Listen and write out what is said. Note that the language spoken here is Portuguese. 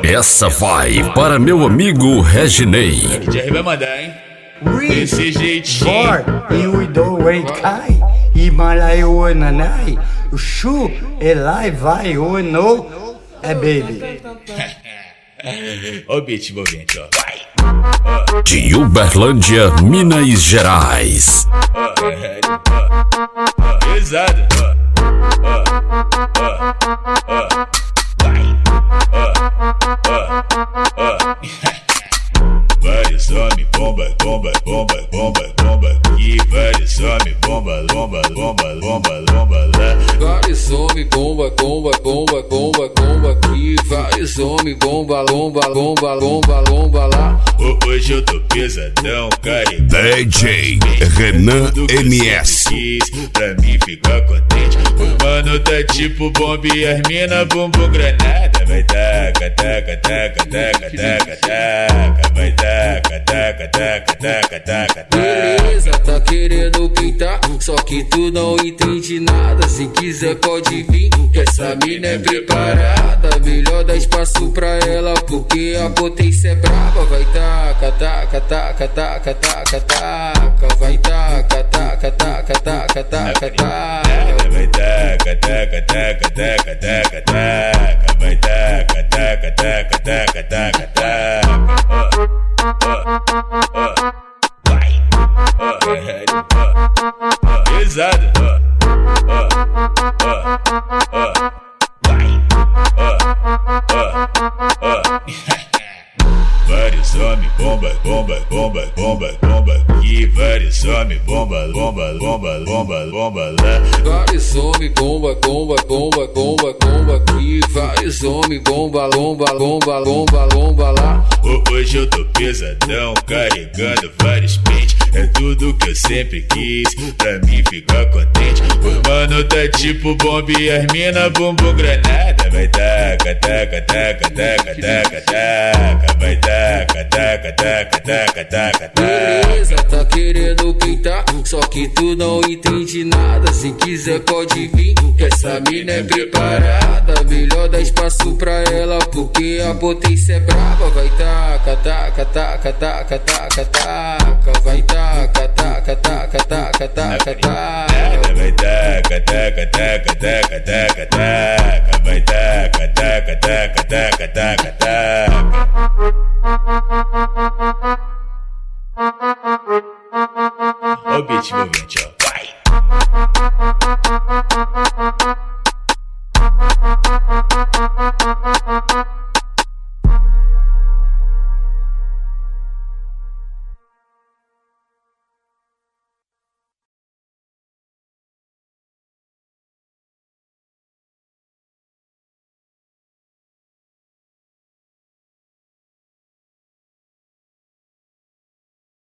Essa vai para meu amigo Reginei. DJ vai mandar, hein? Desse jeitinho. E do wait kai. E malai o nanai. O chu elai vai o no. É baby. Ó o beat envolvente, ó. Vai. De Uberlândia, Minas Gerais. Pesado. Vai. Vários homens, bomba. E vários homens, bomba lá. Vários homens, bomba. Aqui, vários homens, bomba lá. Hoje eu tô pesadão, carregando DJ Renan MS. Pra mim ficar contente. O mano tá tipo bomba e as mina bumbum granada. Vai taca. Vai taca. Beleza, tá querendo pintar, só que tu não entende nada. Se quiser pode vir, que essa mina é preparada. Melhor dar espaço pra ela, porque a potência é brava. Vai taca. Vai taca. Vai taca. Vai taca. Vai. Pesado. Vai. Vários homens, bomba. E vários homens, bomba lá. Vários homens, bomba. Aqui, vários homens, bomba lá. Hoje eu tô pesadão, carregando vários pentes. É tudo que eu sempre quis, pra mim ficar contente. O mano tá tipo bomba e as mina bumbum granada. Vai taca. Vai taca. Beleza, tá querendo pintar, só que tu não entende nada. Se quiser pode vir, que essa mina é preparada. Melhor dar espaço pra ela, porque a potência é brava. Vai taca. Vai taca. Vai taca. Ó o beat envolvente, ó. Vai.